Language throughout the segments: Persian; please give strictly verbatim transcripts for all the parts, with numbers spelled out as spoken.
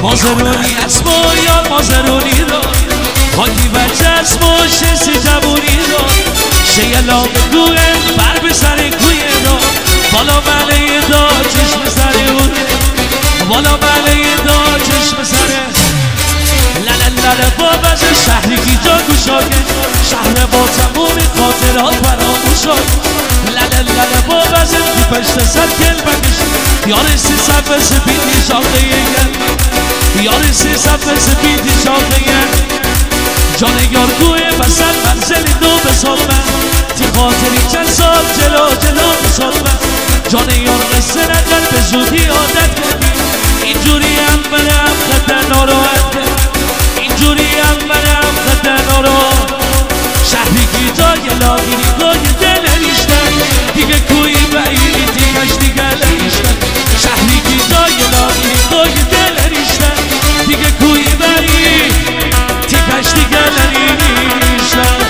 مازرونی اسم و یار مازرونی رو خاکی بچه اسم و شسی جوونی رو شیلا بگوه بر به سر کوی رو بالا بله دا چشم سر اونه بالا بله دا چشم سره لللل با بزه شهری گیجا گوشاگه شهر با تموم خاطرات فراموشاگه لللل با بزه تو پشت سر کل بکش یار سی صفحه سپیدی شاقه یه یار سی صفحه سپیدی شاقه یه جان یار گوه بسد منزل دو بساد من تی خاطری چند سال جلو جلو بساد من جان یار قصه نکن به زودی عادت کردی اینجوری هم برم خطر ناراحت اینجوری هم برم خطر ناراحت شهری گیتای لاغیری گای دل ریشتن دیگه کوی بعیدی دیگش دیگه لریشتن شهری گیتای لاغیری گای دل ریشتن دیگه کوی بعیدی دیگش دیگه لریشتن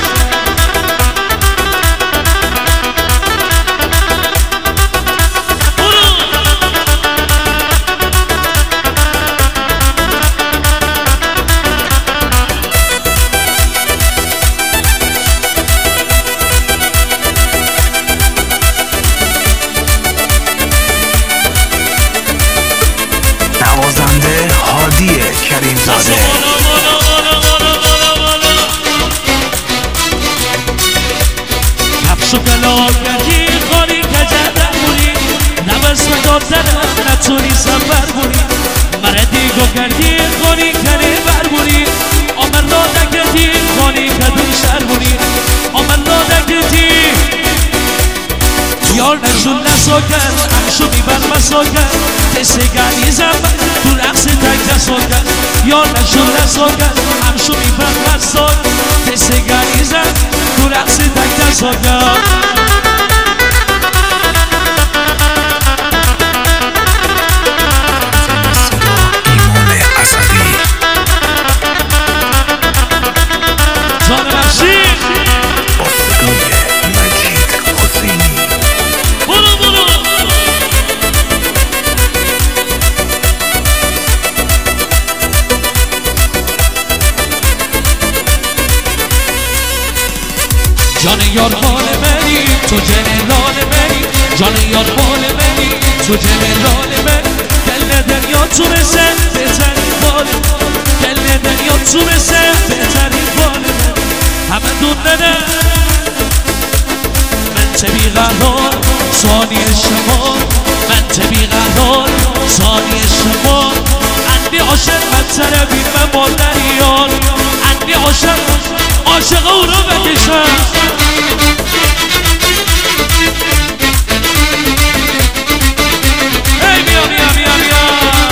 شکلاگردی خالی کجدن بودی نبس مدار زدن نتونی سفر بودی مردی گو کردی خالی کنی بر بودی آمن را نکردی خالی کدون شر بودی آمن را نکردی یار نشون نساکن همشو میبر مساکن تسگانی زمن تو رقص تک نساکن یار نشون نساکن همشو میبر مساکن تسگانی زمن تو رقص تک نساکن جان رشید جان یار مال منی تو جنرال منی جان یار مال منی تو جنرال منی دل دنیا تو رسه بهترین بال دل دنیا تو رسه بهترین بال من همه دونه من چه بیقرار ثانی شما من چه بیقرار ثانی شما اندی عاشق بدتره بین من مادریان اندی عاشق عاشق او رو بکشم ای بیا بیا بیا بیا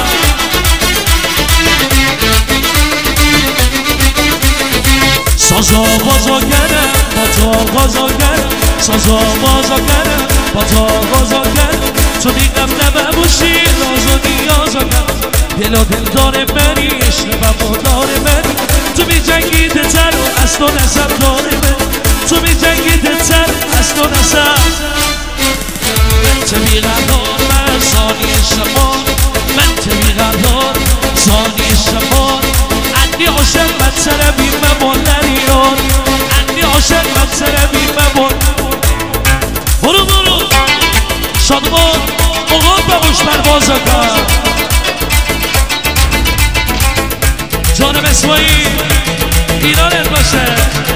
سازا بازا کردم با تو غازا کردم سازا بازا کردم با تو غازا کردم تو دیگم نباشی راز و نیازا کردم دل و دل داره منی عشق و مدار منی تو می جنگیده تر و از تو نسب داره منی تو می جنگیده تر از تو نسب من چه بیقرار من ثانی شما من چه بیقرار ثانی شما اندی عاشق بدتره بین مبال نریان اندی عاشق بدتره بین مبال برو برو شادمان اقام ببوش پروازا کن جانم اسماعیل ایرانت باشه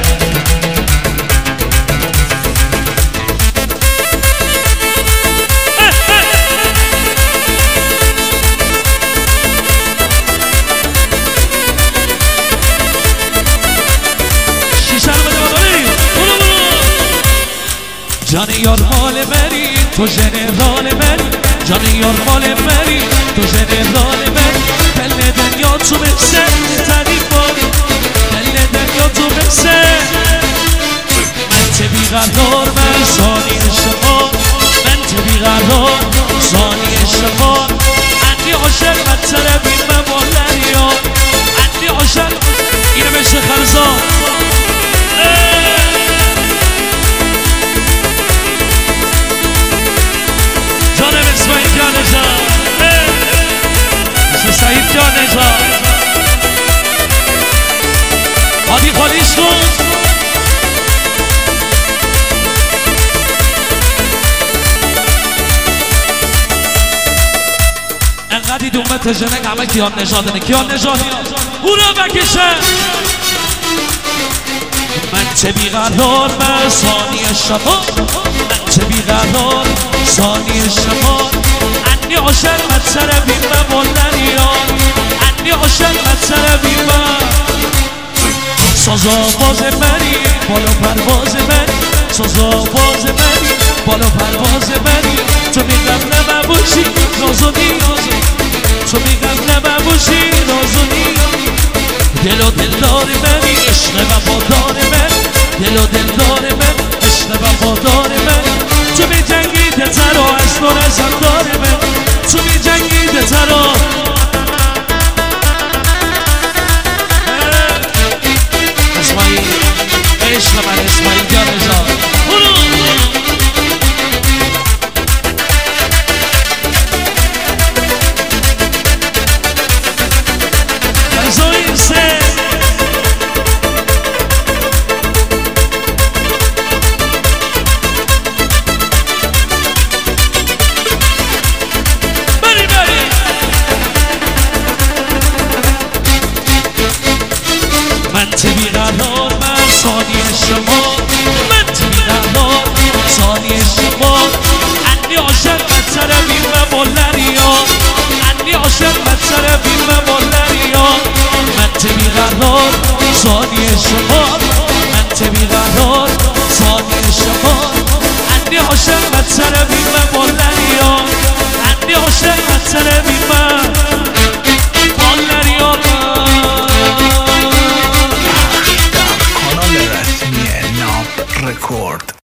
شیشه رو بده باداری برو برو جان یار مال منی تو جنرال منی جان یار مال منی تو جنرال منی دل دنیا تو مثل تنی باری دل دنیا تو مثل من چه بیقرار من ثانی شما من چه بیقرار ثانی شما اندی عاشق بدتره بین مبال نریان اندی عاشق اینه بشه خرزان جانم اسماعیل جان جان مثل سعید کیا نجات هادی خالیش کن انقدی دومه تجنک همه کیان نجاتنه کیان نجاتی او را بکشن من چه بیقرار من ثانی شما من چه بیقرار ثانی شما انی عاشق مدسر بیمه بلدنیان انی عاشق مدسر بیمه ساز آواز منی بالا پرواز منی ساز آواز منی بالا پرواز منی تو میگم نمبوشی ناز و نیازی تو میگم نمبوشی ناز و نیازی دل و دلدار منی عشق وفادار من دل و دلدار من عشق وفادار من تو می جنگی دترا از نور زندار من تو می جنگی دترا اسماعیل عشق من اسماعیل جان جان فرزوی سه من چه بیقرار من ثانی شما من چه بیقرار ثانی شما انی عاشق مدسر بیمه بلدنیان انی عاشق مدسر بیمه بلدنیان من چه بیقرار ثانی شما من چه بیقرار ثانی شما انی عاشق مدسر بیمه بلدنیان انی عاشق مدسر بیمه بلدنیان کانال رسمی ناب رکورد